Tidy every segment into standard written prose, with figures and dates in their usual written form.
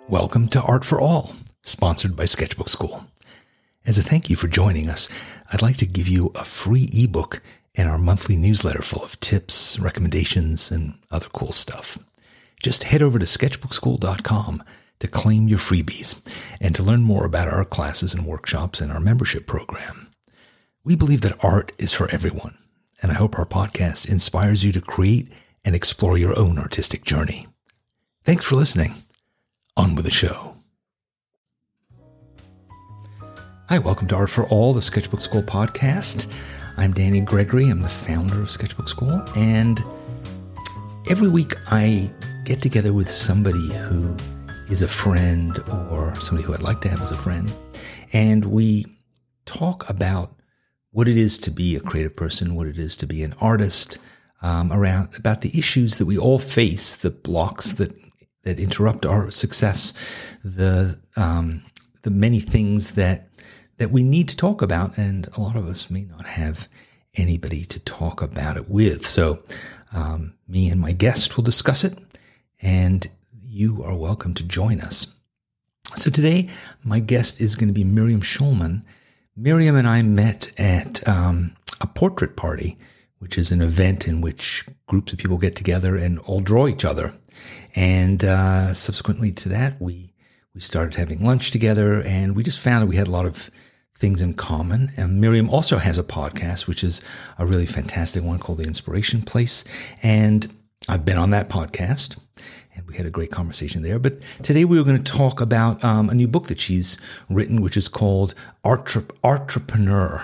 Welcome to Art for All, sponsored by Sketchbook School. As a thank you for joining us, I'd like to give you a free ebook and our monthly newsletter full of tips, recommendations, and other cool stuff. Just head over to sketchbookschool.com to claim your freebies and to learn more about our classes and workshops and our membership program. We believe that art is for everyone, and I hope our podcast inspires you to create and explore your own artistic journey. Thanks for listening. On with the show. Hi, welcome to Art for All, the Sketchbook School podcast. I'm Danny Gregory. I'm the founder of Sketchbook School, and every week I get together with somebody who is a friend or somebody who I'd like to have as a friend, and we talk about what it is to be a creative person, what it is to be an artist, about the issues that we all face, the blocks that interrupt our success, the many things that we need to talk about, and a lot of us may not have anybody to talk about it with. So me and my guest will discuss it, and you are welcome to join us. So today, my guest is going to be Miriam Schulman. Miriam and I met at a portrait party, which is an event in which groups of people get together and all draw each other. And subsequently to that, we started having lunch together, and we just found that we had a lot of things in common. And Miriam also has a podcast, which is a really fantastic one called The Inspiration Place. And I've been on that podcast, and we had a great conversation there. But today we were going to talk about a new book that she's written, which is called Artpreneur,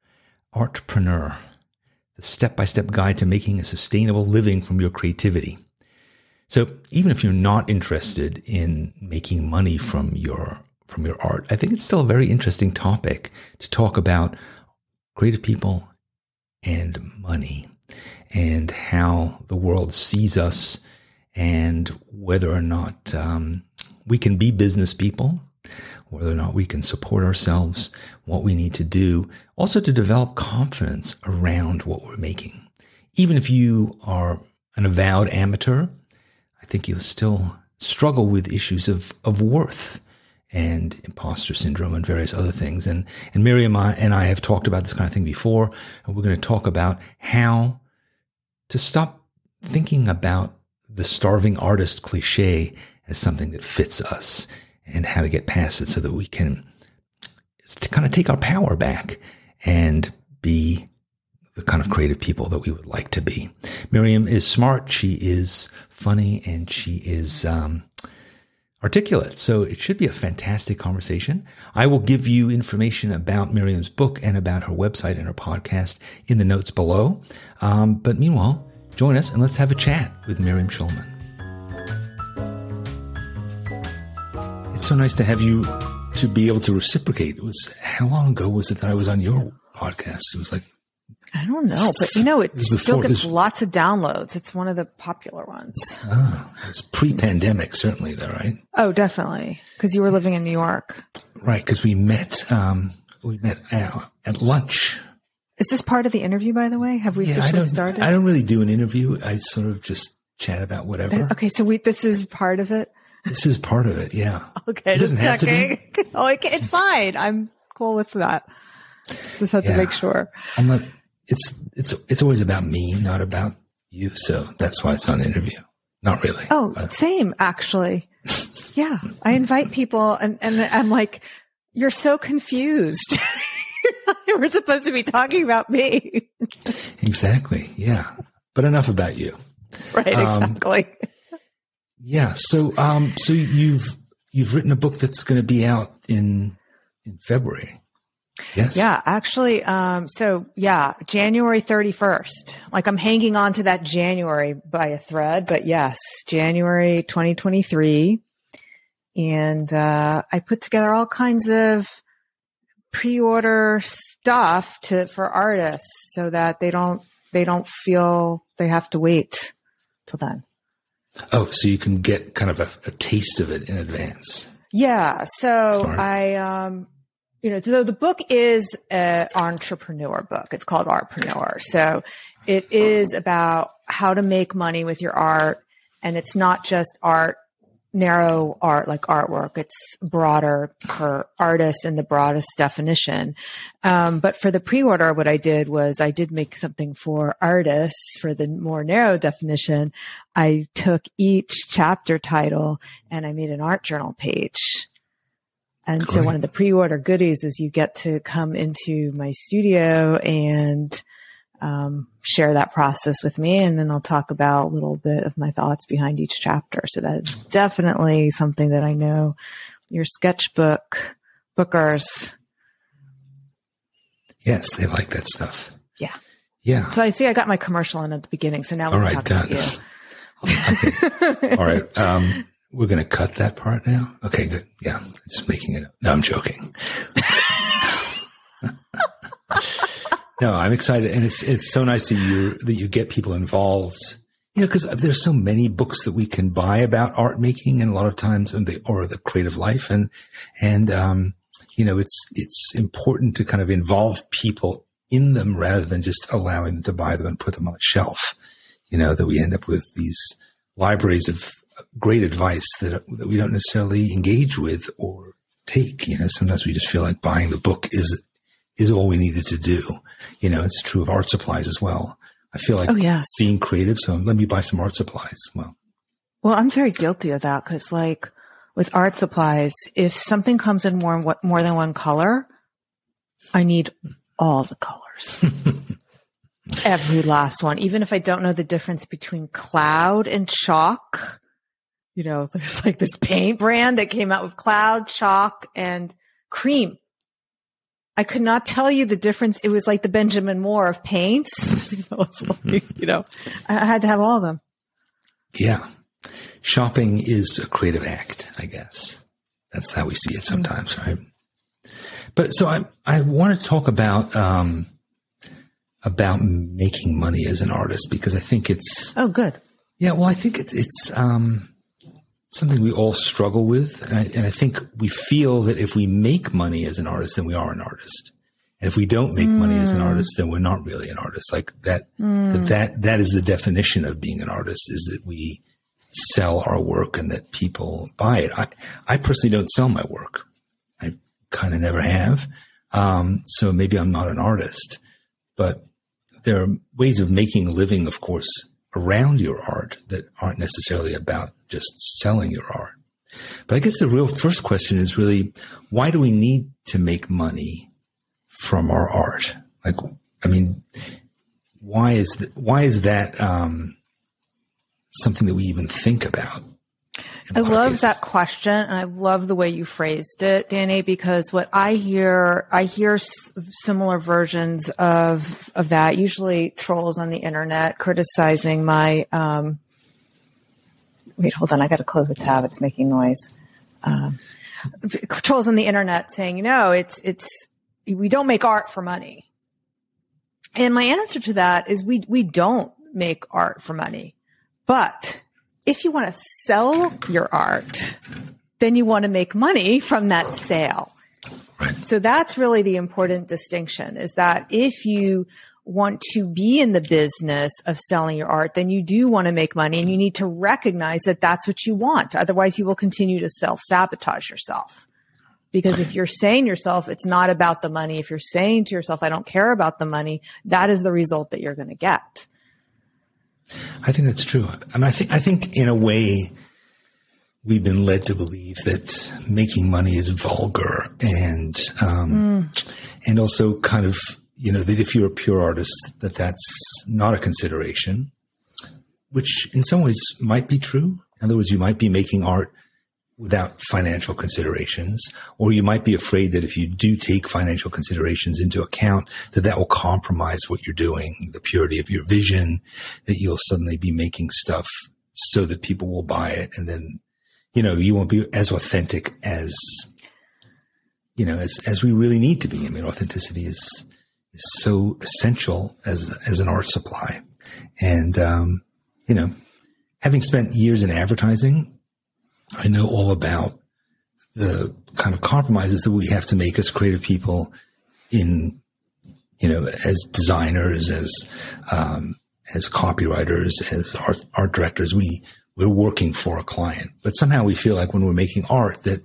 the step-by-step guide to making a sustainable living from your creativity. So even if you're not interested in making money from your art, I think it's still a very interesting topic to talk about creative people and money and how the world sees us and whether or not we can be business people, whether or not we can support ourselves, what we need to do, also to develop confidence around what we're making. Even if you are an avowed amateur, I think you'll still struggle with issues of worth and imposter syndrome and various other things. And Miriam and I have talked about this kind of thing before, and we're going to talk about how to stop thinking about the starving artist cliche as something that fits us, and how to get past it so that we can kind of take our power back and be the kind of creative people that we would like to be. Miriam is smart, she is funny, and she is articulate. So it should be a fantastic conversation. I will give you information about Miriam's book and about her website and her podcast in the notes below. But meanwhile, join us and let's have a chat with Miriam Schulman. It's so nice to have you to be able to reciprocate. It was, how long ago was it that I was on your podcast? It was like, I don't know, but it still gets lots of downloads. It's one of the popular ones. Oh, it's pre-pandemic, certainly, though, right? Oh, definitely, because you were living in New York, right? Because we met at lunch. Is this part of the interview, by the way? Have we officially started? I don't really do an interview. I sort of just chat about whatever. Okay, so this is part of it. This is part of it, yeah. Okay, it doesn't have to be. Oh, it's fine. I'm cool with that. Just have to make sure. I'm not. It's always about me, not about you. So that's why it's not an interview. Not really. Oh, same, actually. Yeah. I invite people and I'm like, you're so confused. We're supposed to be talking about me. Exactly. Yeah. But enough about you. Right. Exactly. Yeah. So you've written a book that's going to be out in February. Yes. Yeah, actually. January 31st. Like I'm hanging on to that January by a thread, but yes, January 2023. And, I put together all kinds of pre-order stuff for artists so that they don't feel they have to wait till then. Oh, so you can get kind of a taste of it in advance. Yeah. So Smart. So the book is an entrepreneur book. It's called Artpreneur. So it is about how to make money with your art. And it's not just art narrow art, like artwork. It's broader for artists in the broadest definition. But for the pre-order, what I did was I did make something for artists for the more narrow definition. I took each chapter title and I made an art journal page. And so one of the pre-order goodies is you get to come into my studio and share that process with me. And then I'll talk about a little bit of my thoughts behind each chapter. So that is definitely something that I know your sketchbook bookers. Yes, they like that stuff. Yeah. Yeah. So I see I got my commercial in at the beginning. So now we're talking about you. Okay. All right. We're going to cut that part now. Okay, good. Yeah. Just making it up. No, I'm joking. No, I'm excited. And it's so nice that you get people involved, because there's so many books that we can buy about art making and a lot of times or the creative life. And it's important to kind of involve people in them rather than just allowing them to buy them and put them on the shelf, that we end up with these libraries of great advice that we don't necessarily engage with or take. Sometimes we just feel like buying the book is all we needed to do. It's true of art supplies as well. I feel like being creative. So let me buy some art supplies. Well, I'm very guilty of that because like with art supplies, if something comes in more than one color, I need all the colors. Every last one. Even if I don't know the difference between cloud and chalk, there's like this paint brand that came out with cloud, chalk, and cream. I could not tell you the difference. It was like the Benjamin Moore of paints. I had to have all of them. Yeah. Shopping is a creative act, I guess. That's how we see it sometimes, right? But so I want to talk about making money as an artist because I think it's. Oh, good. Yeah. Well, I think it's something we all struggle with. And I think we feel that if we make money as an artist, then we are an artist. And if we don't make money as an artist, then we're not really an artist. Like that is the definition of being an artist, is that we sell our work and that people buy it. I personally don't sell my work. I kind of never have. So maybe I'm not an artist, but there are ways of making a living, of course, around your art that aren't necessarily about just selling your art. But I guess the real first question is really, why do we need to make money from our art? Like, I mean, why is that something that we even think about? I love that question, and I love the way you phrased it, Danny, because what I hear similar versions of that, usually trolls on the internet criticizing my, wait, hold on. I got to close the tab. It's making noise. Trolls on the internet saying, we don't make art for money. And my answer to that is we don't make art for money, but if you want to sell your art, then you want to make money from that sale. Right. So that's really the important distinction, is that if you want to be in the business of selling your art, then you do want to make money, and you need to recognize that that's what you want. Otherwise, you will continue to self-sabotage yourself. Because if you're saying to yourself, it's not about the money, if you're saying to yourself, I don't care about the money, that is the result that you're going to get. I think that's true. I mean, I think in a way we've been led to believe that making money is vulgar and also kind of, that if you're a pure artist, that's not a consideration, which in some ways might be true. In other words, you might be making art without financial considerations, or you might be afraid that if you do take financial considerations into account, that will compromise what you're doing, the purity of your vision, that you'll suddenly be making stuff so that people will buy it. And then, you won't be as authentic as we really need to be. I mean, authenticity is so essential as an art supply. And, having spent years in advertising, I know all about the kind of compromises that we have to make as creative people in, as designers, as copywriters, as art directors. We we're working for a client, but somehow we feel like when we're making art that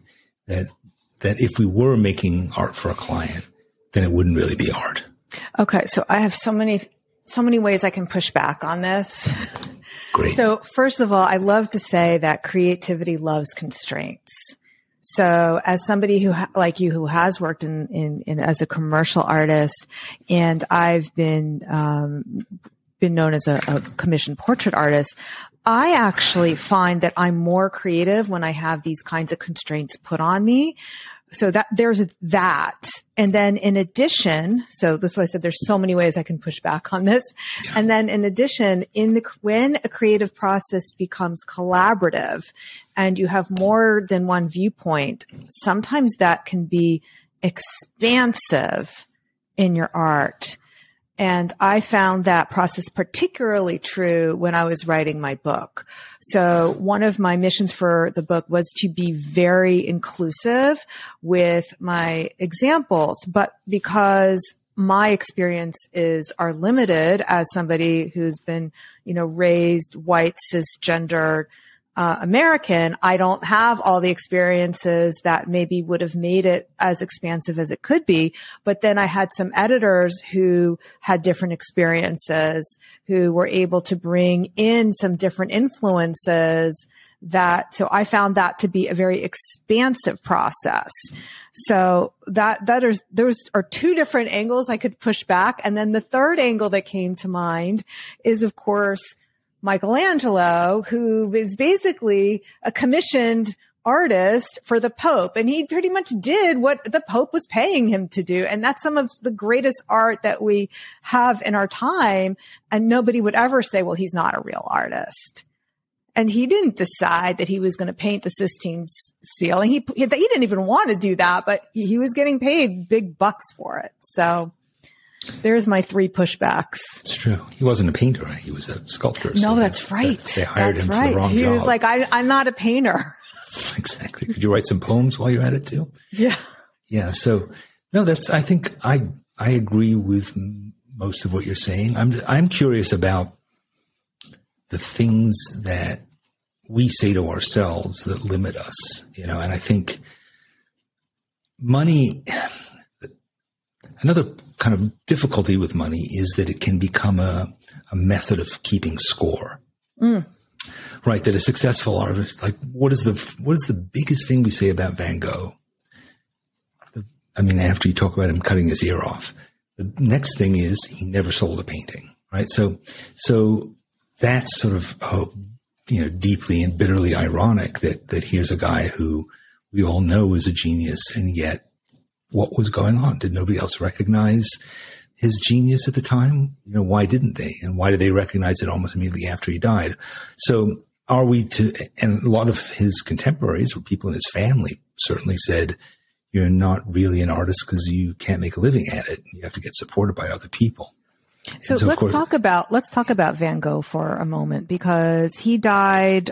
if we were making art for a client, then it wouldn't really be art. Okay. So I have so many ways I can push back on this. Great. So first of all, I love to say that creativity loves constraints. So as somebody who like you, who has worked in as a commercial artist, and I've been known as a commissioned portrait artist, I actually find that I'm more creative when I have these kinds of constraints put on me. So that there's that. And then in addition, so this is what I said, there's so many ways I can push back on this. Yeah. And then in addition, when a creative process becomes collaborative and you have more than one viewpoint, sometimes that can be expansive in your art. And I found that process particularly true when I was writing my book. So one of my missions for the book was to be very inclusive with my examples, but because my experiences are limited as somebody who's been, raised white, cisgender, American, I don't have all the experiences that maybe would have made it as expansive as it could be. But then I had some editors who had different experiences, who were able to bring in some different influences so I found that to be a very expansive process. So those are two different angles I could push back. And then the third angle that came to mind is, of course, Michelangelo, who is basically a commissioned artist for the Pope. And he pretty much did what the Pope was paying him to do. And that's some of the greatest art that we have in our time. And nobody would ever say, well, he's not a real artist. And he didn't decide that he was going to paint the Sistine ceiling. He didn't even want to do that, but he was getting paid big bucks for it. So there's my 3 pushbacks. It's true. He wasn't a painter. He was a sculptor. No, so that's right. They hired him for the wrong job. He was like, I'm not a painter. Exactly. Could you write some poems while you're at it too? Yeah. Yeah. So no, I think I agree with most of what you're saying. I'm curious about the things that we say to ourselves that limit us, and I think money, another kind of difficulty with money is that it can become a method of keeping score. Right. That a successful artist, like what is the biggest thing we say about Van Gogh? After you talk about him cutting his ear off, the next thing is he never sold a painting. Right. So that's sort of, deeply and bitterly ironic that here's a guy who we all know is a genius, and yet what was going on? Did nobody else recognize his genius at the time? Why didn't they? And why did they recognize it almost immediately after he died? So and a lot of his contemporaries or people in his family certainly said, you're not really an artist because you can't make a living at it. You have to get supported by other people. So let's talk about Van Gogh for a moment, because he died,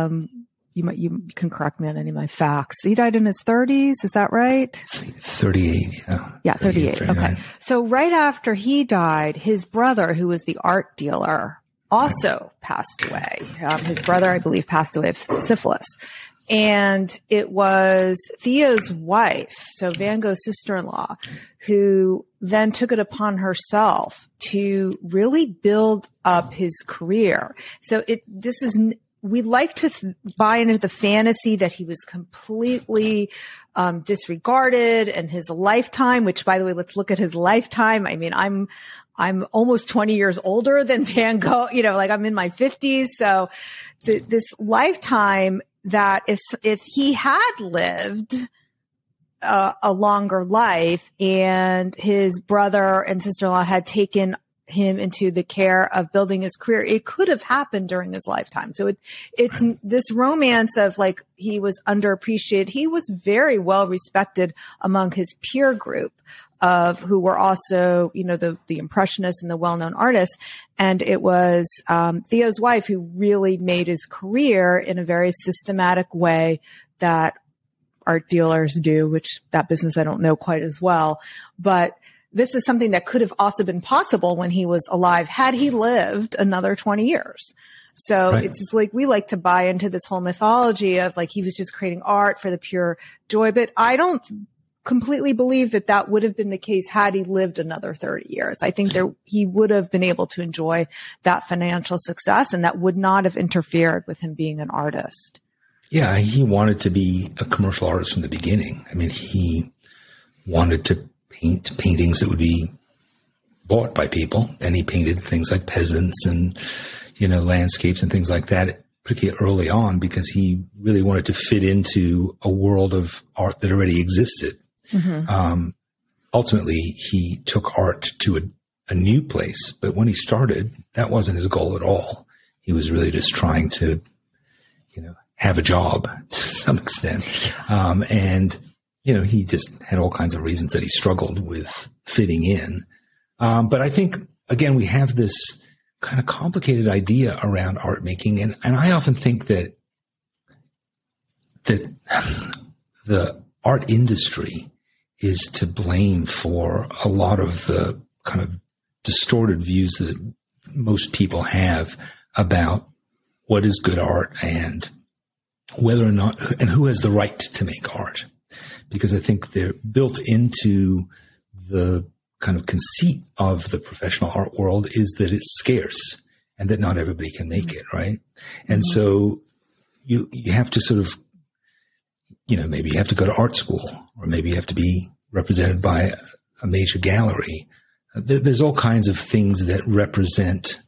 you can correct me on any of my facts. He died in his 30s. Is that right? 38. Yeah. 38. Okay. So right after he died, his brother, who was the art dealer, also passed away. His brother, I believe, passed away of syphilis. And it was Theo's wife, so Van Gogh's sister-in-law, who then took it upon herself to really build up his career. So we like to buy into the fantasy that he was completely disregarded in his lifetime, which, by the way, let's look at his lifetime. I'm almost 20 years older than Van Gogh, I'm in my 50s. So this lifetime, that if he had lived a longer life and his brother and sister-in-law had taken him into the care of building his career, it could have happened during his lifetime. So it's this romance of like, he was underappreciated. He was very well respected among his peer group of who were also, the impressionists and the well-known artists. And it was Theo's wife who really made his career in a very systematic way that art dealers do, which that business I don't know quite as well. But this is something that could have also been possible when he was alive, had he lived another 20 years. So it's just like, we like to buy into this whole mythology of like, he was just creating art for the pure joy, but I don't completely believe that that would have been the case had he lived another 30 years. I think he would have been able to enjoy that financial success, and that would not have interfered with him being an artist. Yeah, he wanted to be a commercial artist from the beginning. I mean, he wanted to paint paintings that would be bought by people, and he painted things like peasants and, landscapes and things like that pretty early on because he really wanted to fit into a world of art that already existed. Mm-hmm. Ultimately, he took art to a new place, but when he started, that wasn't his goal at all. He was really just trying to, have a job to some extent. And he just had all kinds of reasons that he struggled with fitting in. But I think, again, we have this kind of complicated idea around art making. And I often think that the art industry is to blame for a lot of the kind of distorted views that most people have about what is good art and whether or not, and who has the right to make art. Because I think they're built into the kind of conceit of the professional art world is that it's scarce and that not everybody can make it, right? And so you have to sort of, maybe you have to go to art school, or maybe you have to be represented by a major gallery. There's all kinds of things that represent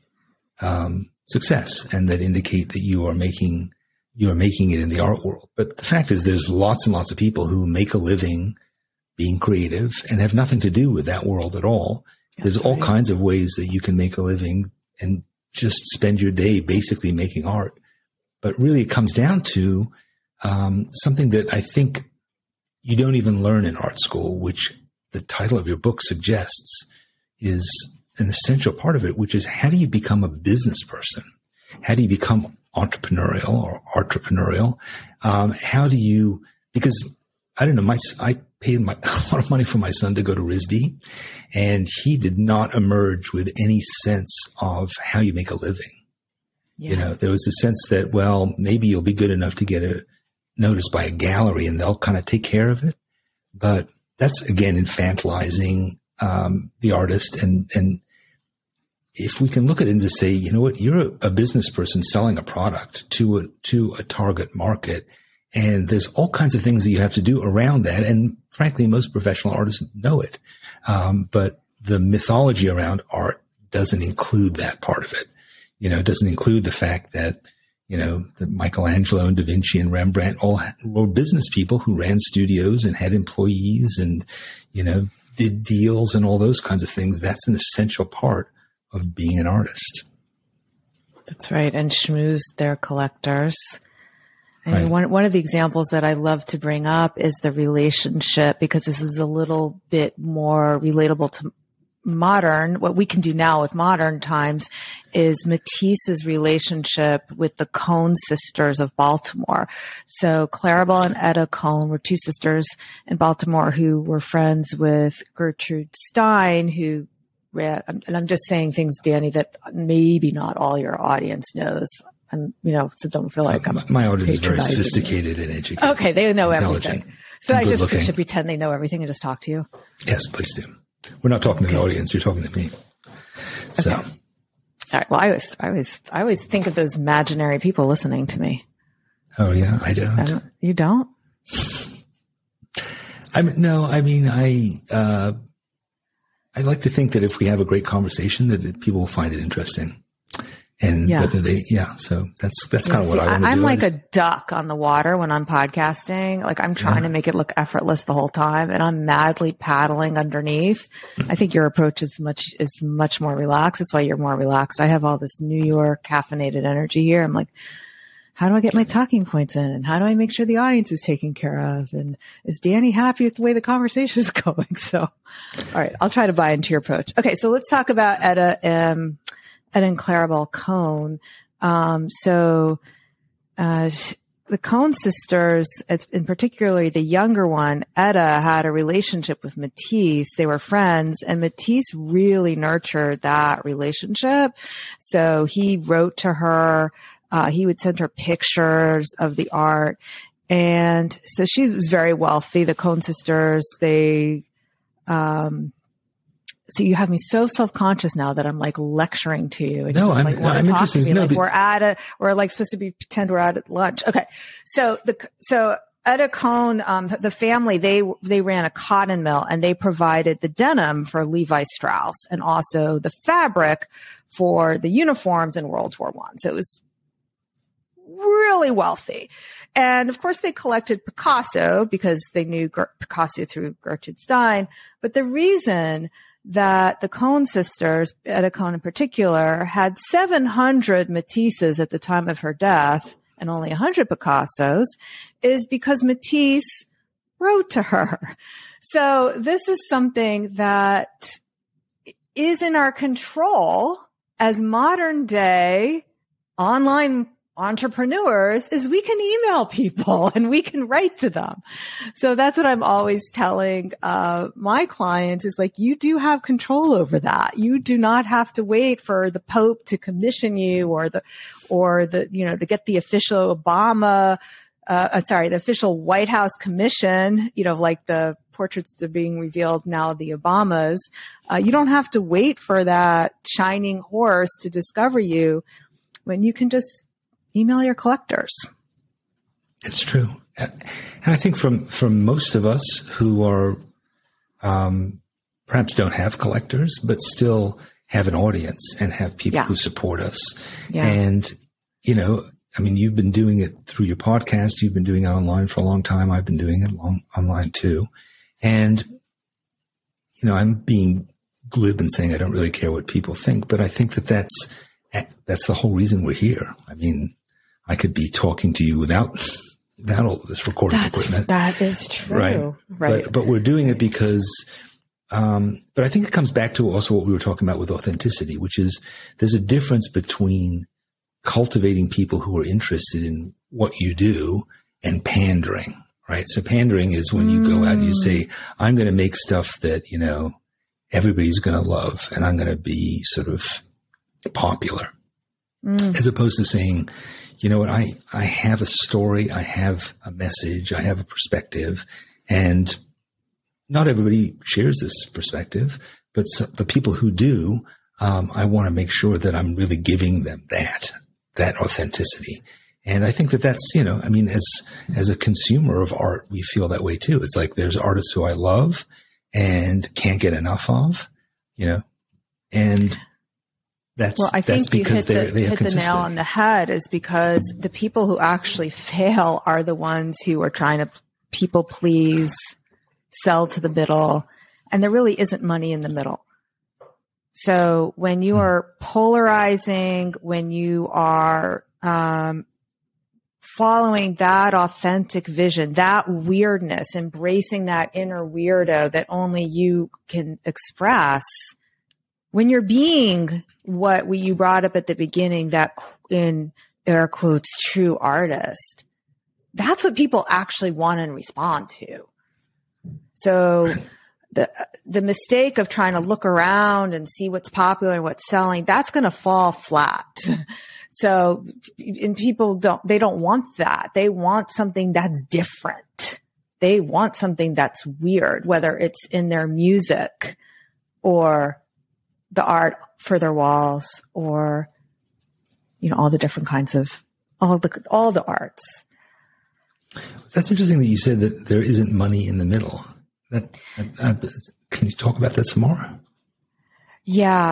success and that indicate that you are making it in the art world. But the fact is there's lots and lots of people who make a living being creative and have nothing to do with that world at all. There's all kinds of ways that you can make a living and just spend your day basically making art. But really it comes down to something that I think you don't even learn in art school, which the title of your book suggests is an essential part of it, which is how do you become a business person? How do you become entrepreneurial or entrepreneurial? How do you, because I don't know, I paid a lot of money for my son to go to RISD, and he did not emerge with any sense of how you make a living. Yeah. There was a sense that, well, maybe you'll be good enough to get a notice by a gallery and they'll kind of take care of it. But that's, again, infantilizing the artist. And if we can look at it and just say, you know what, you're a business person selling a product to a target market, and there's all kinds of things that you have to do around that. And frankly, most professional artists know it. But the mythology around art doesn't include that part of it. It doesn't include the fact that, that Michelangelo and Da Vinci and Rembrandt all were business people who ran studios and had employees and, did deals and all those kinds of things. That's an essential part of being an artist. That's right. And schmoozed their collectors. And one of the examples that I love to bring up is the relationship, because this is a little bit more relatable to modern. What we can do now with modern times is Matisse's relationship with the Cohn sisters of Baltimore. So Claribel and Etta Cohn were two sisters in Baltimore who were friends with Gertrude Stein, who ran, and I'm just saying things, Danny, that maybe not all your audience knows. And, so don't feel like my audience is very sophisticated and educated. Okay. They know everything. So I just should pretend they know everything and just talk to you. Yes, please do. We're not talking to the audience. You're talking to me. So. Okay. All right. Well, I always think of those imaginary people listening to me. Oh yeah. I don't. You don't? I like to think that if we have a great conversation that people will find it interesting. And whether so that's kind of what I want to do. I'm like a duck on the water when I'm podcasting. Like I'm trying to make it look effortless the whole time, and I'm madly paddling underneath. I think your approach is much more relaxed. That's why you're more relaxed. I have all this New York caffeinated energy here. I'm like, how do I get my talking points in? And how do I make sure the audience is taken care of? And is Danny happy with the way the conversation is going? So, all right, I'll try to buy into your approach. Okay. So let's talk about Etta and Claribel Cohn. Coen sisters, in particularly the younger one, Etta, had a relationship with Matisse. They were friends, and Matisse really nurtured that relationship. So he wrote to her. He would send her pictures of the art. And so she was very wealthy. The Coen sisters, so you have me so self-conscious now that I'm like lecturing to you. And no, I'm interested. Me, like we're like supposed to pretend we're at lunch. Okay. So Etta Coen, the family, they ran a cotton mill, and they provided the denim for Levi Strauss and also the fabric for the uniforms in World War I. So it was really wealthy. And of course they collected Picasso because they knew Picasso through Gertrude Stein. But the reason that the Coen sisters, Etta Coen in particular, had 700 Matisses at the time of her death and only 100 Picassos is because Matisse wrote to her. So this is something that is in our control as modern day online entrepreneurs, is we can email people and we can write to them. So that's what I'm always telling my clients is like, you do have control over that. You do not have to wait for the Pope to commission you or the to get the official the official White House commission, like the portraits that are being revealed now, the Obamas. You don't have to wait for that shining horse to discover you when you can just email your collectors. It's true. And I think from most of us who are, perhaps don't have collectors, but still have an audience and have people who support us. Yeah. And, you've been doing it through your podcast. You've been doing it online for a long time. I've been doing it online too. And, I'm being glib and saying I don't really care what people think, but I think that's the whole reason we're here. I mean, I could be talking to you without all this recording equipment. That is true. Right. But we're doing it because, but I think it comes back to also what we were talking about with authenticity, which is there's a difference between cultivating people who are interested in what you do and pandering, right? So pandering is when you go out and you say, I'm going to make stuff that, everybody's going to love, and I'm going to be sort of popular, as opposed to saying, you know what, I have a story, I have a message, I have a perspective, and not everybody shares this perspective, but the people who do, I want to make sure that I'm really giving them that authenticity. And I think that's, as a consumer of art, we feel that way too. It's like there's artists who I love and can't get enough of, and I think you hit the nail on the head, is because the people who actually fail are the ones who are trying to people please, sell to the middle, and there really isn't money in the middle. So when you are polarizing, when you are following that authentic vision, that weirdness, embracing that inner weirdo that only you can express, when you're being what you brought up at the beginning, that in air quotes, true artist, that's what people actually want and respond to. So the mistake of trying to look around and see what's popular and what's selling, that's going to fall flat. So, and people don't want that. They want something that's different. They want something that's weird, whether it's in their music or the art for their walls, or, all the different kinds of, all the arts. That's interesting that you said that there isn't money in the middle. Can you talk about that some more? Yeah.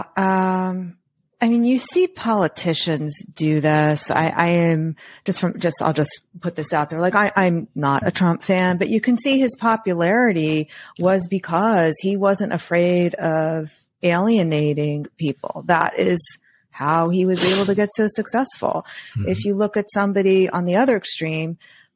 You see politicians do this. I'll just put this out there. Like, I'm not a Trump fan, but you can see his popularity was because he wasn't afraid of alienating people. That is how he was able to get so successful. Mm-hmm. If you look at somebody on the other extreme,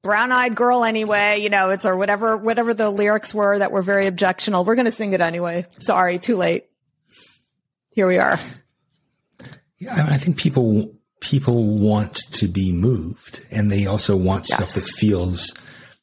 brown-eyed girl anyway, it's or whatever the lyrics were that were very objectionable. We're going to sing it anyway. Sorry, too late. Here we are. Yeah, I think people want to be moved, and they also want stuff that feels,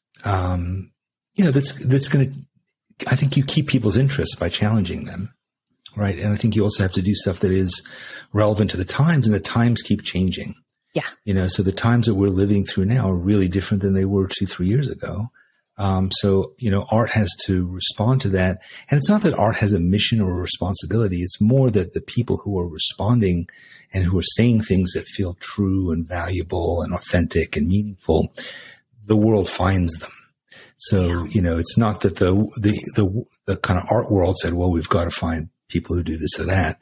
that's going to, I think you keep people's interest by challenging them. Right. And I think you also have to do stuff that is relevant to the times, and the times keep changing. Yeah. So the times that we're living through now are really different than they were 2-3 years ago. So art has to respond to that. And it's not that art has a mission or a responsibility. It's more that the people who are responding and who are saying things that feel true and valuable and authentic and meaningful, the world finds them. So, it's not that the kind of art world said, well, we've got to find people who do this or that.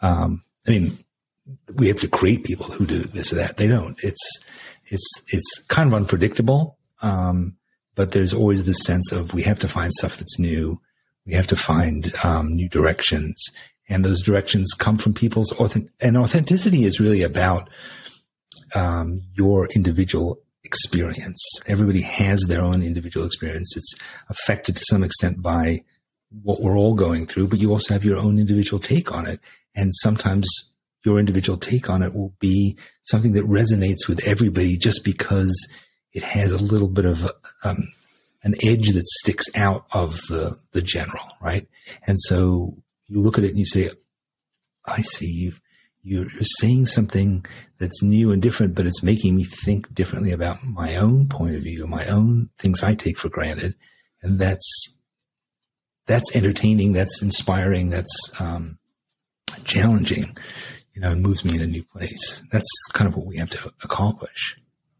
We have to create people who do this or that. They don't. It's kind of unpredictable. But there's always this sense of we have to find stuff that's new. We have to find new directions, and those directions come from people's and authenticity is really about your individual experience. Everybody has their own individual experience. It's affected to some extent by what we're all going through, but you also have your own individual take on it. And sometimes your individual take on it will be something that resonates with everybody just because it has a little bit of an edge that sticks out of the general, right? And so you look at it and you say, I see you're saying something that's new and different, but it's making me think differently about my own point of view, my own things I take for granted. And that's entertaining, that's inspiring, that's challenging, and moves me in a new place. That's kind of what we have to accomplish.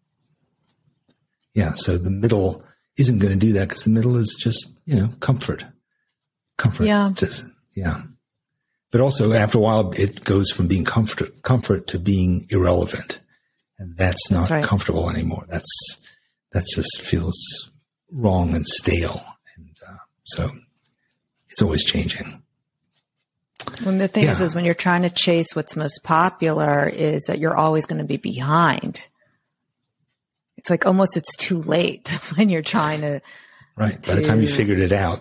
Yeah. So the middle isn't going to do that because the middle is just, comfort. Yeah. Yeah. But also after a while, it goes from being comfort to being irrelevant. And that's not comfortable anymore. That just feels wrong and stale. And so it's always changing. When the thing is when you're trying to chase what's most popular is that you're always going to be behind. It's like almost it's too late when you're trying to. Right. By the time you figured it out,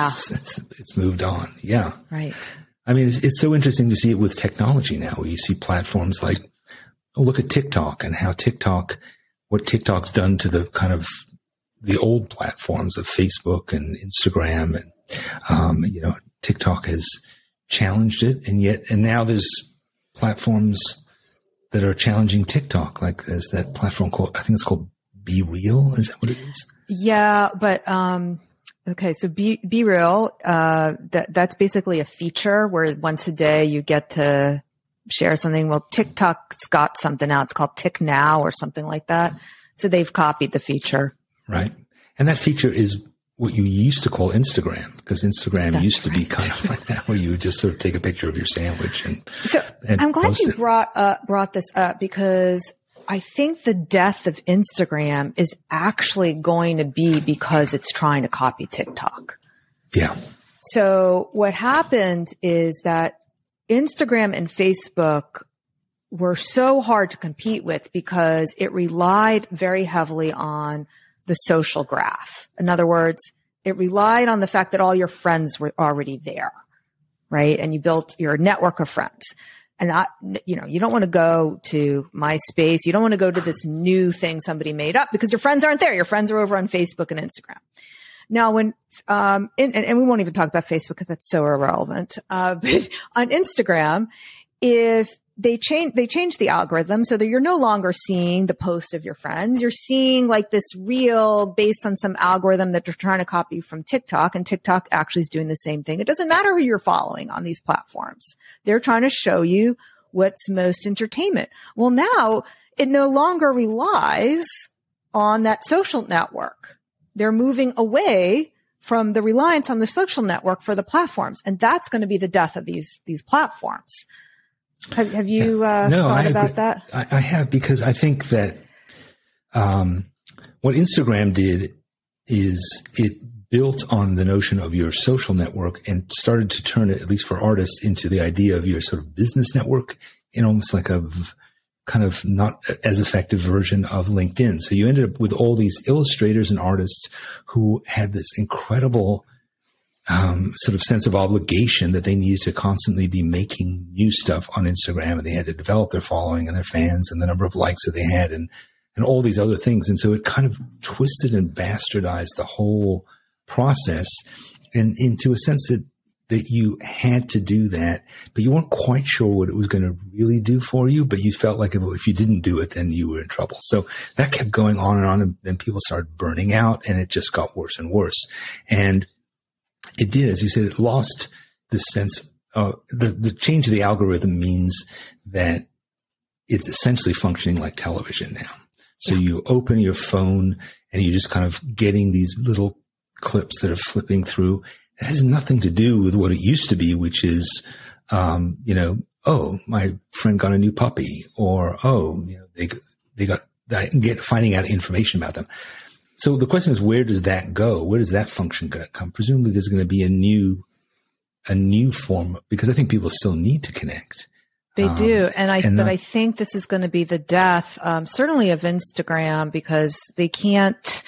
it's moved on. Yeah. Right. I mean, it's so interesting to see it with technology now, where you see platforms like, look at TikTok and how what TikTok's done to the kind of the old platforms of Facebook and Instagram. And, TikTok has challenged it. And now there's platforms that are challenging TikTok. Like there's that platform called, I think it's called Be Real. Is that what it is? Yeah. But, okay. So Be Real, that's basically a feature where once a day you get to share something. Well, TikTok's got something out. It's called Tik Now or something like that. So they've copied the feature. Right. And that feature is what you used to call Instagram, because Instagram used to be kind of like that, where you would just sort of take a picture of your sandwich and I'm glad you brought this up, because I think the death of Instagram is actually going to be because it's trying to copy TikTok. Yeah. So what happened is that Instagram and Facebook were so hard to compete with because it relied very heavily on the social graph. In other words, it relied on the fact that all your friends were already there, right? And you built your network of friends. And you don't want to go to MySpace. You don't want to go to this new thing somebody made up because your friends aren't there. Your friends are over on Facebook and Instagram. Now, when, and we won't even talk about Facebook because that's so irrelevant. But on Instagram, if they change the algorithm so that you're no longer seeing the post of your friends. You're seeing like this reel based on some algorithm that they're trying to copy from TikTok, and TikTok actually is doing the same thing. It doesn't matter who you're following on these platforms. They're trying to show you what's most entertainment. Well, now it no longer relies on that social network. They're moving away from the reliance on the social network for the platforms. And that's going to be the death of these platforms. Have you thought about that? I have, because I think that what Instagram did is it built on the notion of your social network and started to turn it, at least for artists, into the idea of your sort of business network in almost like kind of not as effective version of LinkedIn. So you ended up with all these illustrators and artists who had this incredible sort of sense of obligation that they needed to constantly be making new stuff on Instagram, and they had to develop their following and their fans and the number of likes that they had and all these other things. And so it kind of twisted and bastardized the whole process, and into a sense that you had to do that, but you weren't quite sure what it was going to really do for you, but you felt like if you didn't do it, then you were in trouble. So that kept going on, and then people started burning out, and it just got worse and worse. And it did, as you said, it lost the sense of the change of the algorithm means that it's essentially functioning like television now. So you open your phone and you're just kind of getting these little clips that are flipping through. It has nothing to do with what it used to be, which is, oh, my friend got a new puppy, or, oh, they got finding out information about them. So the question is, where does that go? Where does that function going to come? Presumably there's going to be a new form, because I think people still need to connect. They do. I think this is going to be the death, certainly of Instagram, because they can't,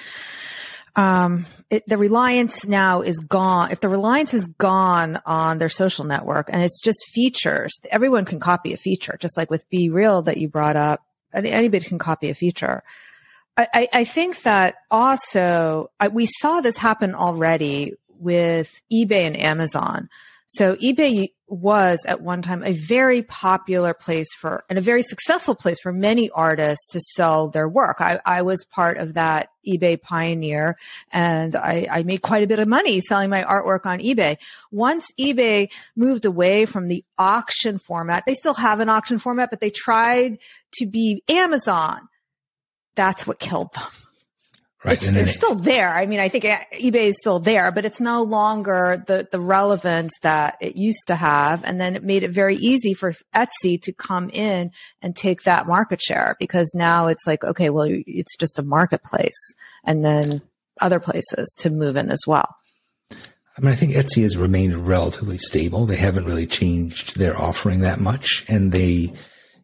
the reliance now is gone. If the reliance is gone on their social network and it's just features, everyone can copy a feature, just like with Be Real that you brought up. Anybody can copy a feature. I think that also we saw this happen already with eBay and Amazon. So eBay was at one time a very popular place and a very successful place for many artists to sell their work. I was part of that eBay pioneer, and I made quite a bit of money selling my artwork on eBay. Once eBay moved away from the auction format, they still have an auction format, but they tried to be Amazon. That's what killed them. Right. They're still there. I mean, I think eBay is still there, but it's no longer the relevance that it used to have. And then it made it very easy for Etsy to come in and take that market share, because now it's like, okay, well, it's just a marketplace, and then other places to move in as well. I mean, I think Etsy has remained relatively stable. They haven't really changed their offering that much. And they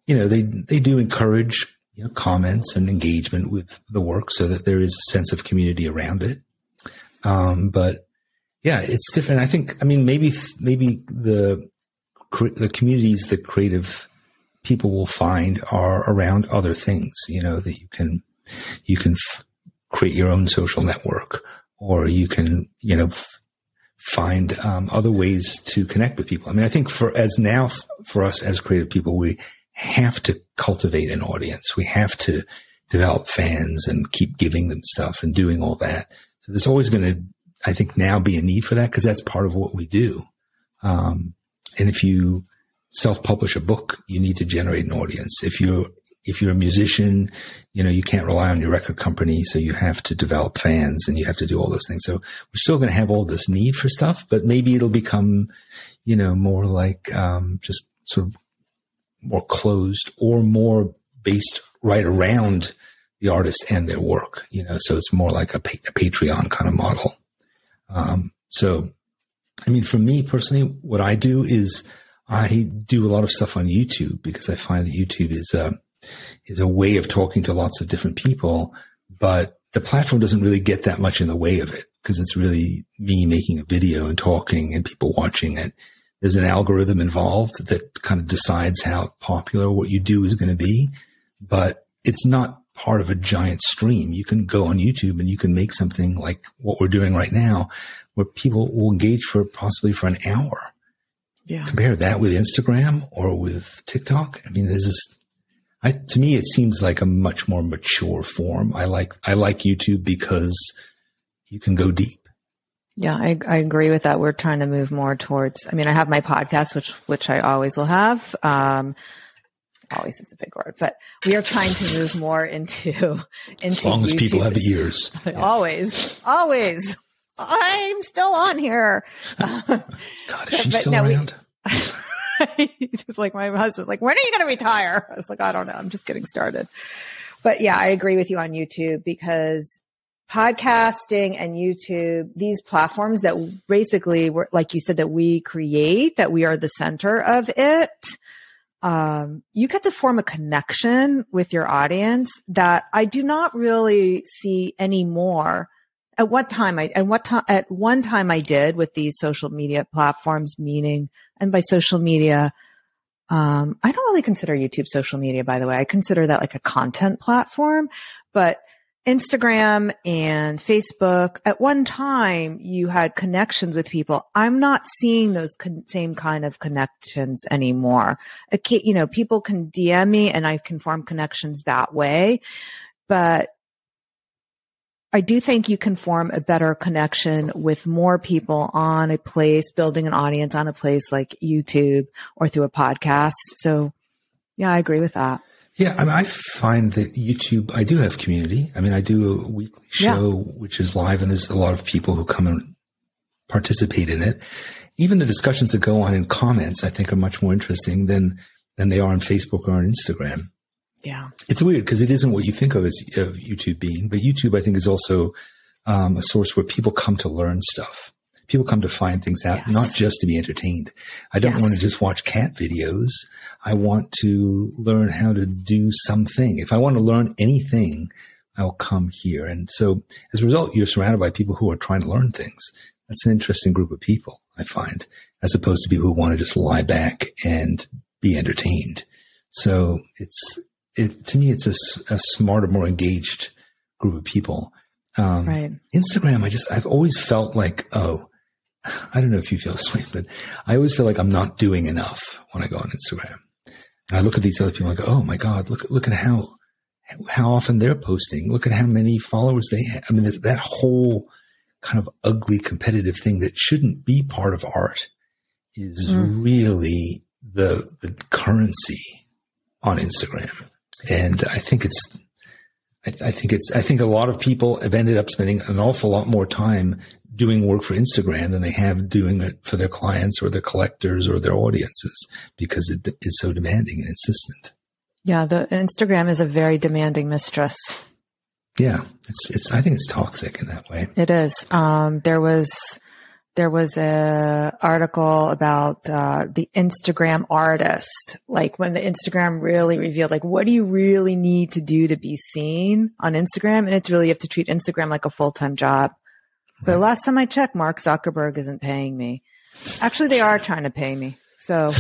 do encourage comments and engagement with the work so that there is a sense of community around it. But yeah, it's different. I think, maybe the communities that creative people will find are around other things, that you can create your own social network, or you can, find other ways to connect with people. I mean, I think for us as creative people, we have to cultivate an audience. We have to develop fans and keep giving them stuff and doing all that. So there's always going to, I think, now be a need for that, because that's part of what we do. And if you self-publish a book, you need to generate an audience. If you're a musician, you can't rely on your record company. So you have to develop fans and you have to do all those things. So we're still going to have all this need for stuff, but maybe it'll become, more like, just sort of more closed, or more based right around the artist and their work, so it's more like a Patreon kind of model. So, for me personally, what I do is I do a lot of stuff on YouTube, because I find that YouTube is a way of talking to lots of different people, but the platform doesn't really get that much in the way of it, because it's really me making a video and talking and people watching it. There's an algorithm involved that kind of decides how popular what you do is going to be, but it's not part of a giant stream. You can go on YouTube and you can make something like what we're doing right now, where people will engage possibly for an hour. Yeah. Compare that with Instagram or with TikTok. To me, it seems like a much more mature form. I like YouTube because you can go deep. Yeah, I agree with that. We're trying to move more towards, I have my podcast, which I always will have. Always is a big word, but we are trying to move more into as long as YouTube. People have ears. Yes. Always. I'm still on here. God, is she still around? It's like my husband's like, when are you going to retire? I was like, I don't know. I'm just getting started. But yeah, I agree with you on YouTube, because podcasting and YouTube, these platforms that basically, like you said, that we create, that we are the center of it, you get to form a connection with your audience that I do not really see anymore. At one time I did with these social media platforms, meaning, and by social media, I don't really consider YouTube social media, by the way. I consider that like a content platform, but Instagram and Facebook, at one time you had connections with people. I'm not seeing those same kind of connections anymore. People can DM me and I can form connections that way, but I do think you can form a better connection with more people on a place, building an audience on a place like YouTube or through a podcast. So yeah, I agree with that. Yeah, I find that YouTube, I do have community. I mean, I do a weekly show, which is live, and there's a lot of people who come and participate in it. Even the discussions that go on in comments, I think, are much more interesting than they are on Facebook or on Instagram. Yeah. It's weird because it isn't what you think of YouTube being, but YouTube, I think, is also a source where people come to learn stuff. People come to find things out, not just to be entertained. I don't want to just watch cat videos. I want to learn how to do something. If I want to learn anything, I'll come here. And so as a result, you're surrounded by people who are trying to learn things. That's an interesting group of people, I find, as opposed to people who want to just lie back and be entertained. So to me, it's a smarter, more engaged group of people. Right. Instagram, I've always felt like, I don't know if you feel this way, but I always feel like I'm not doing enough when I go on Instagram. And I look at these other people and I go, oh my God, look at how often they're posting. Look at how many followers they have. I mean, there's that whole kind of ugly competitive thing that shouldn't be part of art is really the currency on Instagram. And I think a lot of people have ended up spending an awful lot more time doing work for Instagram than they have doing it for their clients or their collectors or their audiences because it is so demanding and insistent. Yeah. The Instagram is a very demanding mistress. Yeah. I think it's toxic in that way. It is. There was a article about, the Instagram artist, like when the Instagram really revealed, like, what do you really need to do to be seen on Instagram? And it's really, you have to treat Instagram like a full-time job. But last time I checked, Mark Zuckerberg isn't paying me. Actually, they are trying to pay me. So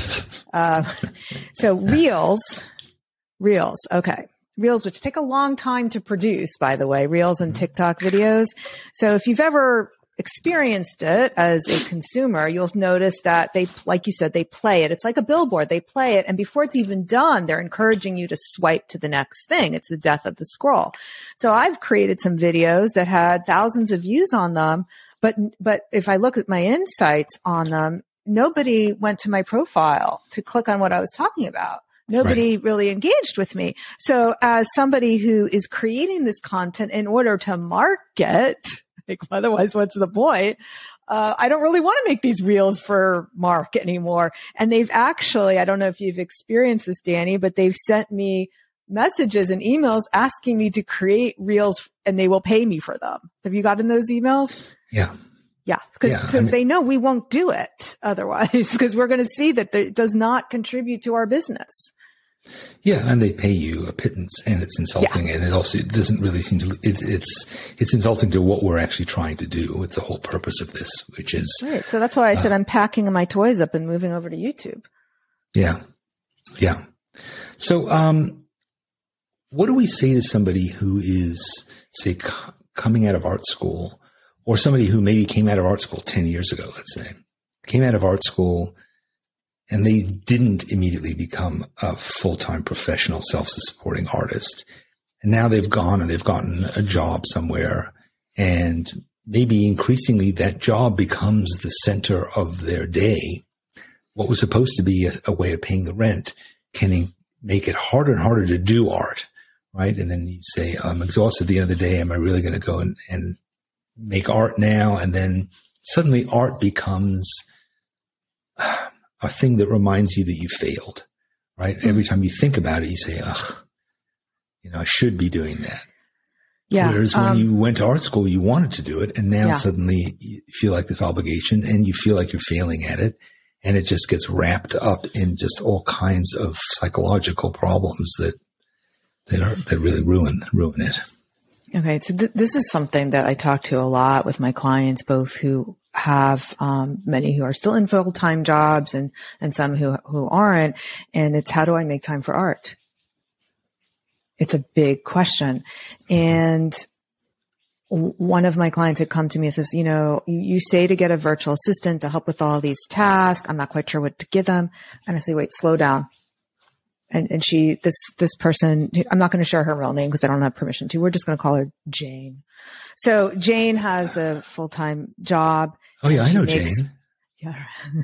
Reels. Okay. Reels, which take a long time to produce, by the way, Reels and TikTok videos. So if you've ever experienced it as a consumer, you'll notice that like you said, they play it. It's like a billboard. They play it. And before it's even done, they're encouraging you to swipe to the next thing. It's the death of the scroll. So I've created some videos that had thousands of views on them. But if I look at my insights on them, nobody went to my profile to click on what I was talking about. Nobody really engaged with me. So as somebody who is creating this content in order to market, like, otherwise, what's the point? I don't really want to make these reels for Mark anymore. And they've actually, I don't know if you've experienced this, Danny, but they've sent me messages and emails asking me to create reels and they will pay me for them. Have you gotten those emails? Yeah. Yeah. Because they know we won't do it otherwise, because we're going to see that it does not contribute to our business. Yeah, and they pay you a pittance, and it's insulting, and it doesn't really seem to. It's insulting to what we're actually trying to do. It's the whole purpose of this, which is right. So that's why I said I'm packing my toys up and moving over to YouTube. Yeah. So, what do we say to somebody who is, say, coming out of art school, or somebody who maybe came out of art school 10 years ago? Let's say came out of art school. And they didn't immediately become a full-time professional self-supporting artist. And now they've gone and they've gotten a job somewhere. And maybe increasingly that job becomes the center of their day. What was supposed to be a way of paying the rent can make it harder and harder to do art, right? And then you say, I'm exhausted at the end of the day. Am I really going to go and make art now? And then suddenly art becomes a thing that reminds you that you failed, right? Mm-hmm. Every time you think about it, you say, I should be doing that. Yeah. Whereas when you went to art school, you wanted to do it. And now suddenly you feel like this obligation and you feel like you're failing at it. and it just gets wrapped up in just all kinds of psychological problems that really ruin it. Okay. So this is something that I talk to a lot with my clients, both who have, many who are still in full-time jobs and some who aren't. And it's, how do I make time for art? It's a big question. And one of my clients had come to me and says, you say to get a virtual assistant to help with all these tasks. I'm not quite sure what to give them. And I say, wait, slow down. And this person, I'm not going to share her real name because I don't have permission to. We're just going to call her Jane. So Jane has a full-time job. Oh yeah, I know Jane. Yeah.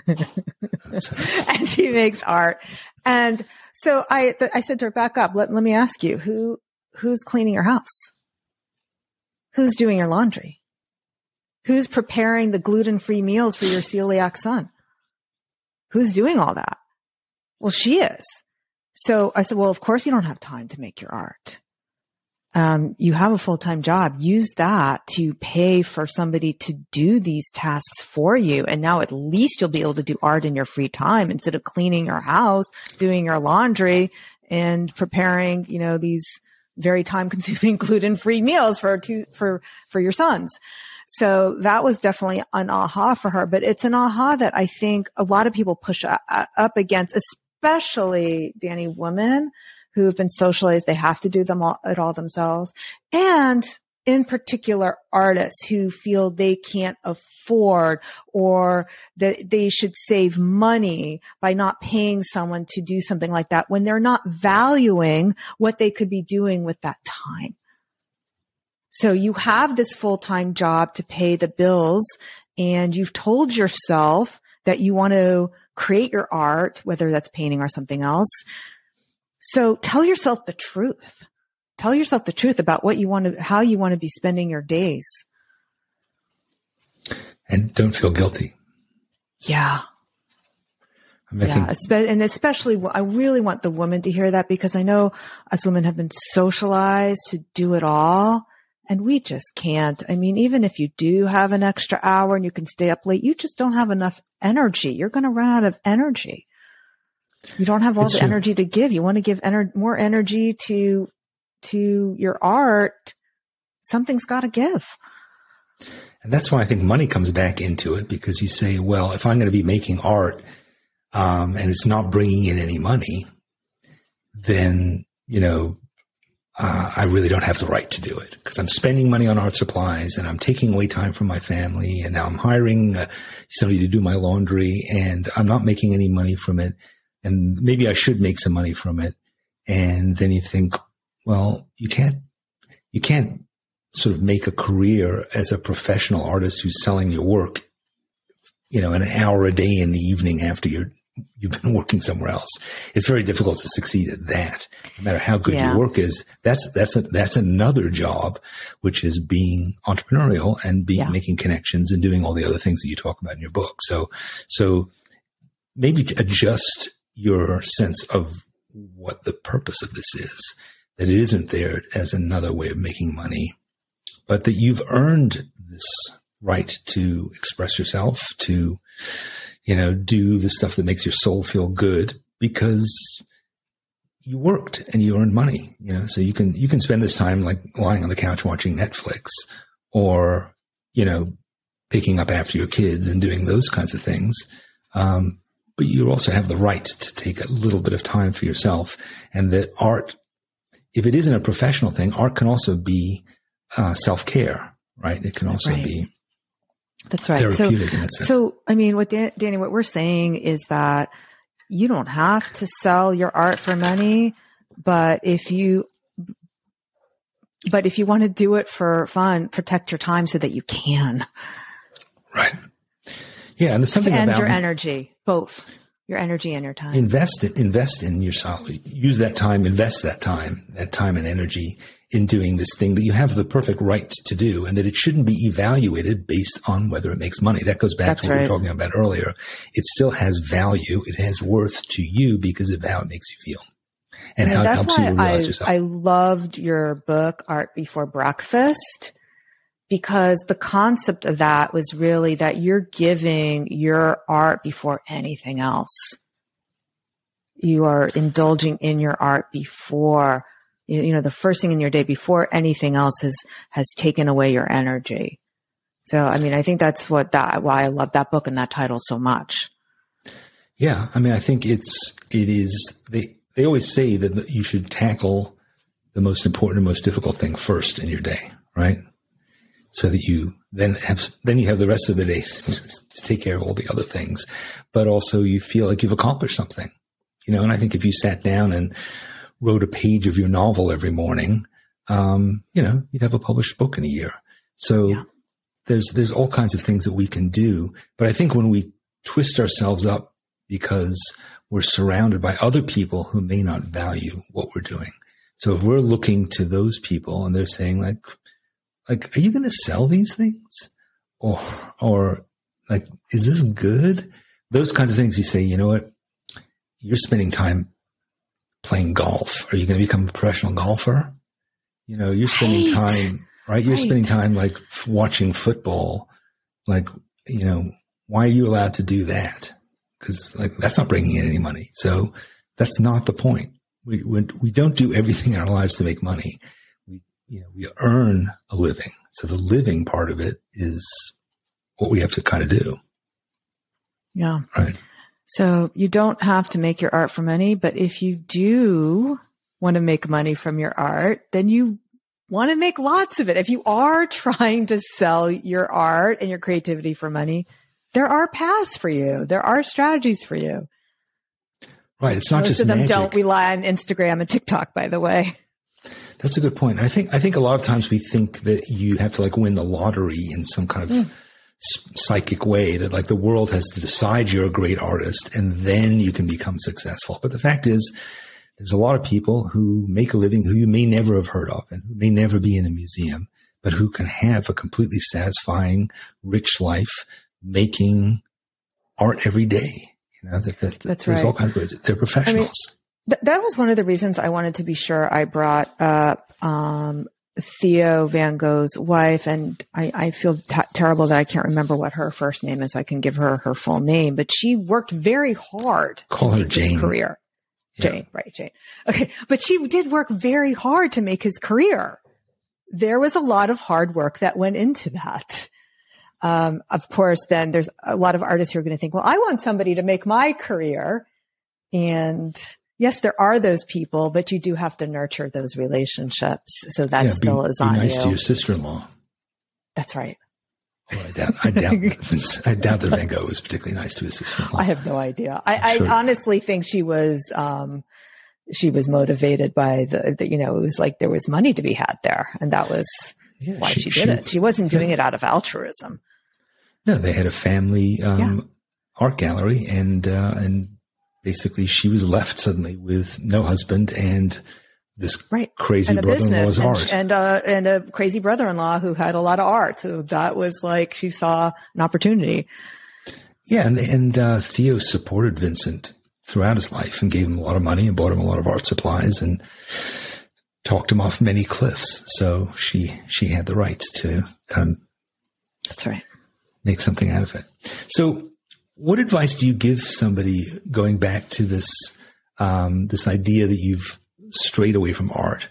And she makes art. And so I said to her, back up. Let me ask you, who's cleaning your house? Who's doing your laundry? Who's preparing the gluten-free meals for your celiac son? Who's doing all that? Well, she is. So I said, well, of course you don't have time to make your art. You have a full-time job. Use that to pay for somebody to do these tasks for you. And now at least you'll be able to do art in your free time instead of cleaning your house, doing your laundry, and preparing, these very time-consuming gluten-free meals for your sons. So that was definitely an aha for her, but it's an aha that I think a lot of people push up against, especially, Danny, women who have been socialized. They have to do it all themselves. And in particular, artists who feel they can't afford or that they should save money by not paying someone to do something like that when they're not valuing what they could be doing with that time. So you have this full-time job to pay the bills, and you've told yourself that you want to create your art, whether that's painting or something else. So tell yourself the truth. Tell yourself the truth about how you want to be spending your days. And don't feel guilty. Yeah. And especially, I really want the woman to hear that, because I know us women have been socialized to do it all, and we just can't. I mean, even if you do have an extra hour and you can stay up late, you just don't have enough energy. You're going to run out of energy. You don't have all the energy to give. You want to give more energy to your art. Something's got to give. And that's why I think money comes back into it, because you say, well, if I'm going to be making art, and it's not bringing in any money, then, I really don't have the right to do it, because I'm spending money on art supplies and I'm taking away time from my family. And now I'm hiring somebody to do my laundry, and I'm not making any money from it. And maybe I should make some money from it. And then you think, well, you can't sort of make a career as a professional artist who's selling your work, an hour a day in the evening after you've been working somewhere else. It's very difficult to succeed at that. No matter how good your work is, that's another job, which is being entrepreneurial and making connections and doing all the other things that you talk about in your book. So maybe adjust your sense of what the purpose of this is, that it isn't there as another way of making money, but that you've earned this right to express yourself, to, do the stuff that makes your soul feel good, because you worked and you earned money, so you can spend this time like lying on the couch watching Netflix, or, picking up after your kids and doing those kinds of things. But you also have the right to take a little bit of time for yourself, and that art, if it isn't a professional thing, art can also be self-care, right? It can also be that's right. Therapeutic in that sense. So, I mean, Danny, what we're saying is that you don't have to sell your art for money, but if you want to do it for fun, protect your time so that you can. Right. Yeah. And there's something about your energy, both your energy and your time. Invest in yourself. Use that time, invest that time and energy in doing this thing that you have the perfect right to do, and that it shouldn't be evaluated based on whether it makes money. That goes back to what we were talking about earlier. It still has value. It has worth to you because of how it makes you feel and how it helps you to realize yourself. I loved your book, Art Before Breakfast, because the concept of that was really that you're giving your art before anything else. You are indulging in your art before, the first thing in your day, before anything else has taken away your energy. So, I mean, I think that's why I love that book and that title so much. Yeah. I mean, I think they always say that you should tackle the most important and most difficult thing first in your day, right? So that you then you have the rest of the day to take care of all the other things, but also you feel like you've accomplished something, and I think if you sat down and wrote a page of your novel every morning, you'd have a published book in a year. So yeah. There's all kinds of things that we can do. But I think when we twist ourselves up because we're surrounded by other people who may not value what we're doing. So if we're looking to those people and they're saying like, are you going to sell these things? Or like, is this good? Those kinds of things you say, you know what? You're spending time playing golf. Are you going to become a professional golfer? You're spending time, right? You're spending time like watching football. Like, why are you allowed to do that? Because like, that's not bringing in any money. So that's not the point. We don't do everything in our lives to make money. We earn a living. So the living part of it is what we have to kind of do. Yeah. Right. So you don't have to make your art for money, but if you do want to make money from your art, then you want to make lots of it. If you are trying to sell your art and your creativity for money, there are paths for you. There are strategies for you. Right. It's not Most just of them magic. Don't rely on Instagram and TikTok, by the way. That's a good point. I think a lot of times we think that you have to like win the lottery in some kind of psychic way, that like the world has to decide you're a great artist and then you can become successful. But the fact is, there's a lot of people who make a living who you may never have heard of and who may never be in a museum, but who can have a completely satisfying, rich life making art every day. That's there's right. all kinds of ways. They're professionals. That was one of the reasons I wanted to be sure I brought up Theo Van Gogh's wife, and I feel terrible that I can't remember what her first name is. I can give her her full name, but she worked very hard Call to her make Jane. his career. Yeah. Jane, right, Jane. Okay, but she did work very hard to make his career. There was a lot of hard work that went into that. Of course, then there's a lot of artists who are going to think, well, I want somebody to make my career. And yes, there are those people, but you do have to nurture those relationships. So that still is on you. Be nice to your sister-in-law. That's right. Well, I doubt that Van Gogh was particularly nice to his sister-in-law. I have no idea. I honestly think she was motivated by it was like there was money to be had there. And that was why she did it. She wasn't doing it out of altruism. No, they had a family art gallery, and basically she was left suddenly with no husband and this crazy brother-in-law's art. And a crazy brother-in-law who had a lot of art. So that was like she saw an opportunity. Yeah, and Theo supported Vincent throughout his life and gave him a lot of money and bought him a lot of art supplies and talked him off many cliffs. So she had the right to kind of That's right. make something out of it. So what advice do you give somebody going back to this this idea that you've strayed away from art?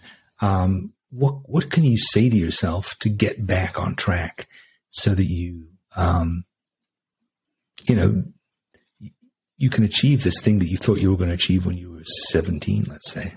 What can you say to yourself to get back on track so that you can achieve this thing that you thought you were going to achieve when you were 17, let's say?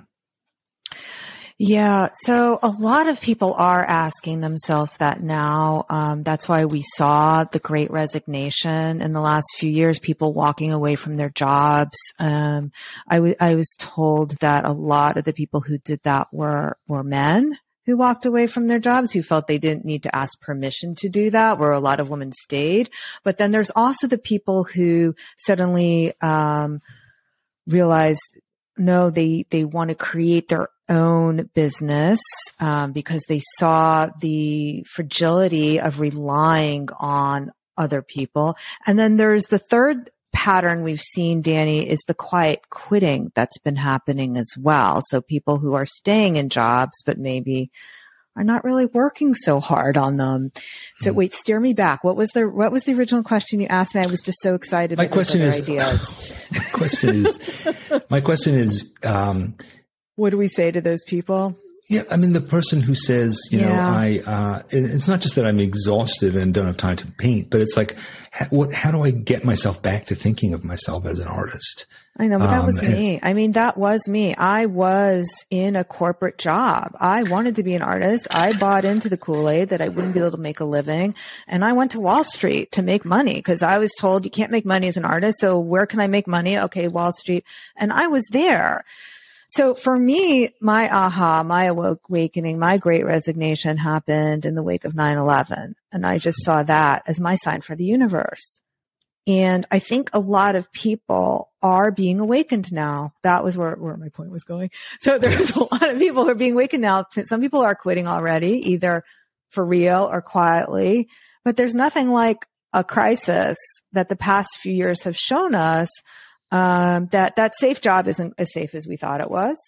Yeah. So a lot of people are asking themselves that now. That's why we saw the Great Resignation in the last few years, people walking away from their jobs. I was told that a lot of the people who did that were men who walked away from their jobs, who felt they didn't need to ask permission to do that, where a lot of women stayed. But then there's also the people who suddenly realized, no, they want to create their own business because they saw the fragility of relying on other people. And then there's the third pattern we've seen, Danny, is the quiet quitting that's been happening as well. So people who are staying in jobs, but maybe are not really working so hard on them. So wait, steer me back. What was the original question you asked me? I was just so excited. My question is, ideas. my question is, what do we say to those people? Yeah, I mean, the person who says, it's not just that I'm exhausted and don't have time to paint, but it's like, how do I get myself back to thinking of myself as an artist? I know, but that was me. I mean, that was me. I was in a corporate job. I wanted to be an artist. I bought into the Kool-Aid that I wouldn't be able to make a living. And I went to Wall Street to make money because I was told you can't make money as an artist. So where can I make money? Okay, Wall Street. And I was there. So for me, my aha, my awakening, my great resignation happened in the wake of 9/11. And I just saw that as my sign for the universe. And I think a lot of people are being awakened now. That was where my point was going. So there's a lot of people who are being awakened now. Some people are quitting already, either for real or quietly. But there's nothing like a crisis that the past few years have shown us that safe job isn't as safe as we thought it was,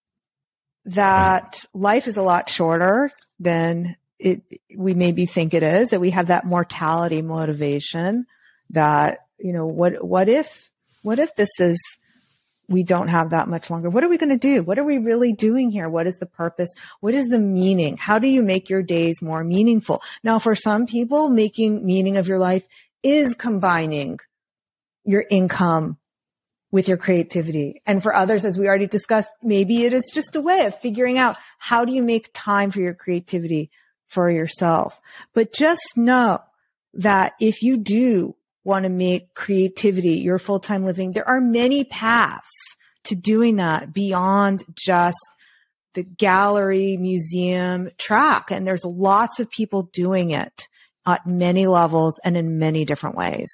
that life is a lot shorter than we maybe think it is, that we have that mortality motivation that, what if this is, we don't have that much longer? What are we going to do? What are we really doing here? What is the purpose? What is the meaning? How do you make your days more meaningful? Now, for some people, making meaning of your life is combining your income with your creativity. And for others, as we already discussed, maybe it is just a way of figuring out how do you make time for your creativity for yourself. But just know that if you do want to make creativity your full-time living, there are many paths to doing that beyond just the gallery, museum track. And there's lots of people doing it at many levels and in many different ways.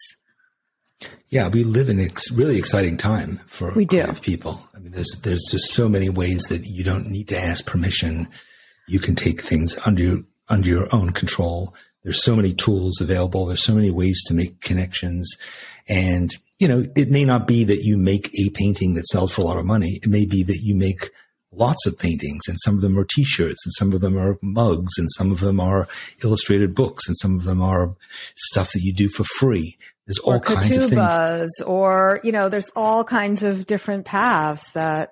Yeah, we live in a really exciting time for creative people. I mean, there's just so many ways that you don't need to ask permission. You can take things under your own control. There's so many tools available. There's so many ways to make connections. And, it may not be that you make a painting that sells for a lot of money. It may be that you make lots of paintings, and some of them are t-shirts, and some of them are mugs, and some of them are illustrated books, and some of them are stuff that you do for free. There's all kinds of things. Or, there's all kinds of different paths that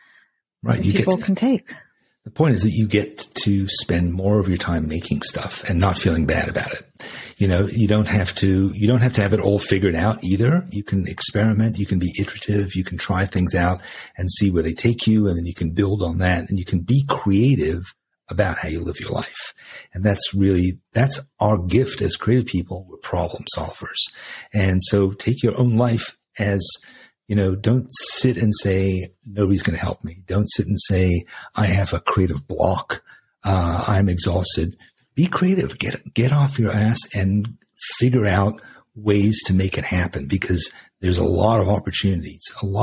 people can take. The point is that you get to spend more of your time making stuff and not feeling bad about it. You don't have to have it all figured out either. You can experiment. You can be iterative. You can try things out and see where they take you. And then you can build on that, and you can be creative about how you live your life. And that's our gift as creative people. We're problem solvers. And so take your own life as, don't sit and say, nobody's going to help me. Don't sit and say, I have a creative block. I'm exhausted. Be creative. Get off your ass and figure out ways to make it happen, because there's a lot of opportunities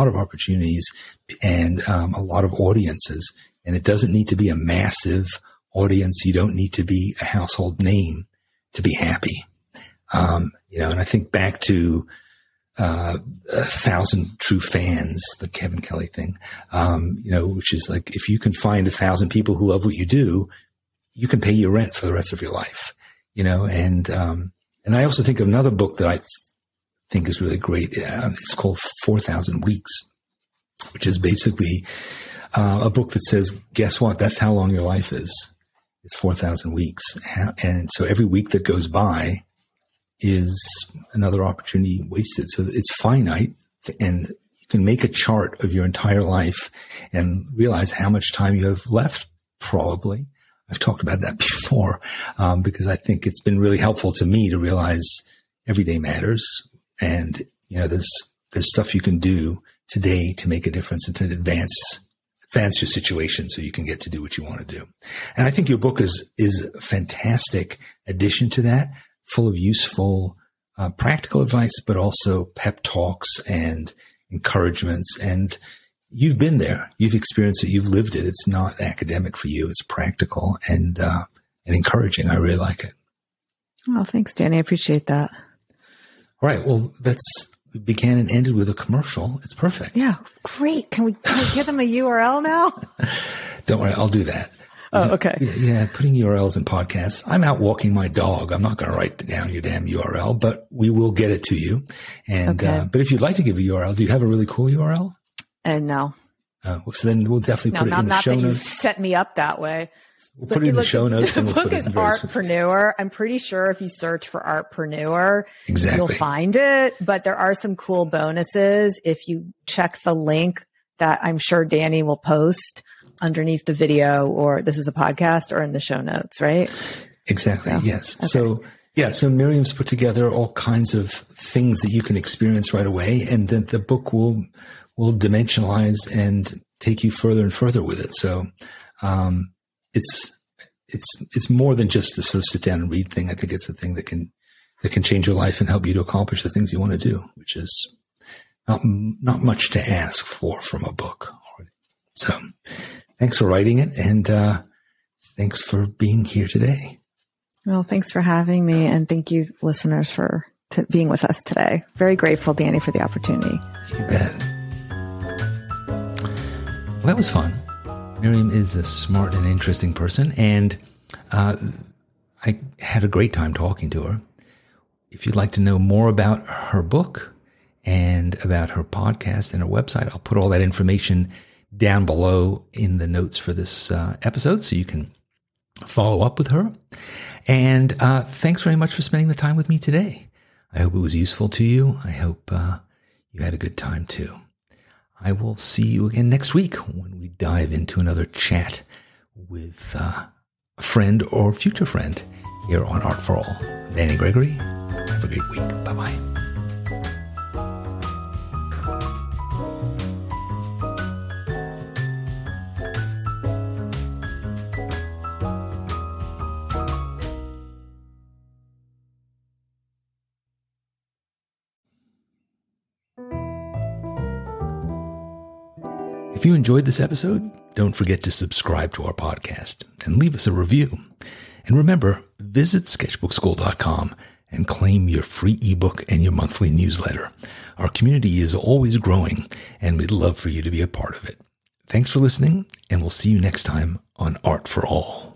and a lot of audiences. And it doesn't need to be a massive audience. You don't need to be a household name to be happy. And I think back to 1,000 true fans, the Kevin Kelly thing, which is like, if you can find 1,000 people who love what you do, you can pay your rent for the rest of your life, and I also think of another book that I think is really great. It's called 4,000 Weeks, which is basically a book that says, guess what? That's how long your life is. It's 4,000 weeks. And so every week that goes by is another opportunity wasted. So it's finite, and you can make a chart of your entire life and realize how much time you have left, probably. I've talked about that before, because I think it's been really helpful to me to realize every day matters. And, there's stuff you can do today to make a difference and to advance your situation so you can get to do what you want to do. And I think your book is a fantastic addition to that, full of useful, practical advice, but also pep talks and encouragements. And you've been there, you've experienced it, you've lived it. It's not academic for you. It's practical and encouraging. I really like it. Oh, thanks, Danny. I appreciate that. All right. Well, we began and ended with a commercial. It's perfect. Yeah. Great. Can we give them a URL now? Don't worry. I'll do that. Oh, okay. Yeah, putting URLs in podcasts. I'm out walking my dog. I'm not going to write down your damn URL, but we will get it to you. And but if you'd like to give a URL, do you have a really cool URL? No. So then we'll definitely put it in the show notes. You set me up that way. We'll put it in the show notes. The book is Artpreneur. I'm pretty sure if you search for Artpreneur, you'll find it. But there are some cool bonuses if you check the link that I'm sure Danny will post underneath the video, or this is a podcast, or in the show notes, right? Exactly. So, yes. Okay. So Miriam's put together all kinds of things that you can experience right away, and then the book will dimensionalize and take you further and further with it. So, it's more than just a sort of sit down and read thing. I think it's a thing that can change your life and help you to accomplish the things you want to do, which is not much to ask for from a book. So thanks for writing it, and thanks for being here today. Well, thanks for having me, and thank you, listeners, for being with us today. Very grateful, Danny, for the opportunity. You bet. Well, that was fun. Miriam is a smart and interesting person, and I had a great time talking to her. If you'd like to know more about her book and about her podcast and her website, I'll put all that information down below in the notes for this episode so you can follow up with her. And thanks very much for spending the time with me today. I hope it was useful to you. I hope you had a good time too. I will see you again next week when we dive into another chat with a friend or future friend here on Art for All. I'm Danny Gregory. Have a great week. Bye-bye. If you enjoyed this episode, don't forget to subscribe to our podcast and leave us a review. And remember, visit sketchbookschool.com and claim your free ebook and your monthly newsletter. Our community is always growing, and we'd love for you to be a part of it. Thanks for listening, and we'll see you next time on Art for All.